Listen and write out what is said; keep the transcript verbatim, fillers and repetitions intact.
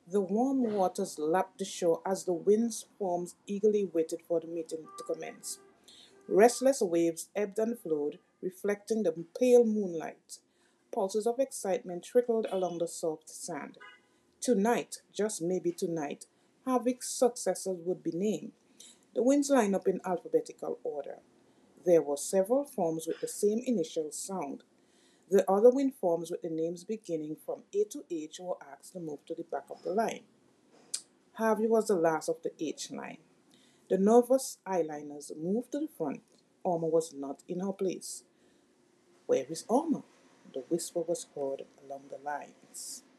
The warm waters lapped the shore as the wind's forms eagerly waited for the meeting to commence. Restless waves ebbed and flowed, reflecting the pale moonlight. Pulses of excitement trickled along the soft sand. Tonight, just maybe tonight, Harvick's successors would be named. The winds lined up in alphabetical order. There were several forms with the same initial sound. The other wind forms with the names beginning from A to H were asked to move to the back of the line. Harvey was the last of the H line. The nervous eyeliners moved to the front. Alma was not in her place. Where is Alma? The whisper was heard along the lines.